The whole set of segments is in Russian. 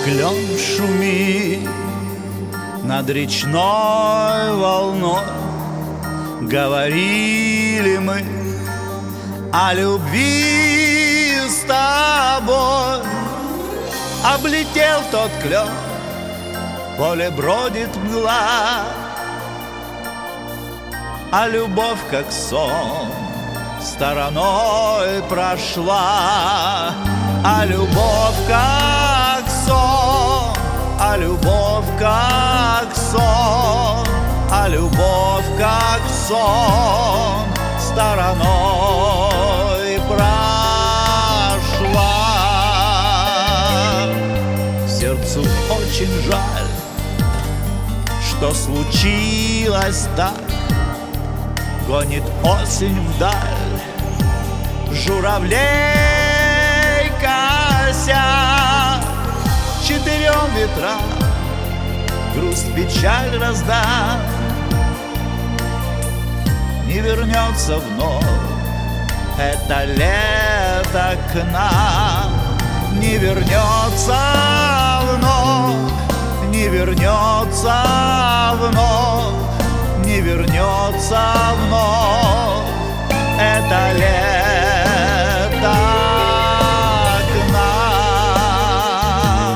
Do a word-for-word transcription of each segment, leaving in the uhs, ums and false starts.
клен шумит над речной волной. Говорили мы о любви с тобой. Облетел тот клен, поле бродит мгла, а любовь, как сон, стороной прошла. А любовь, как сон, а любовь, как сон, а любовь, как сон, стороной прошла. Сердцу очень жаль, что случилось так. Гонит осень вдаль журавлей кося. Четырем ветрам грусть, печаль раздам. Не вернется вновь это лето к нам. Не вернется вновь, не вернется вновь, не вернется вновь это лето к нам.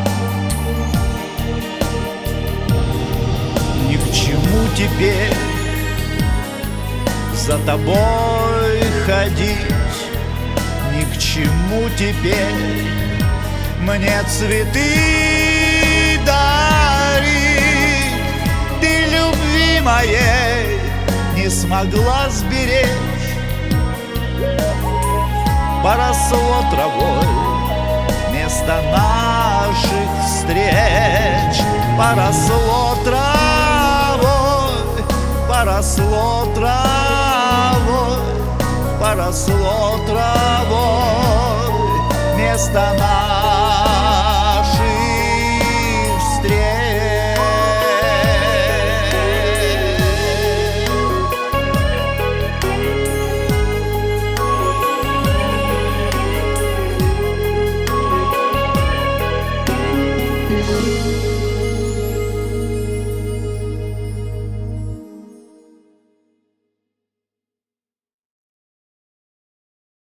Ни к чему теперь за тобой ходить, ни к чему теперь мне цветы дарить. Ты любви моей не смогла сберечь, поросло травой место наших встреч. Поросло травой, поросло травой, поросло травой место наших встреч. Thank you.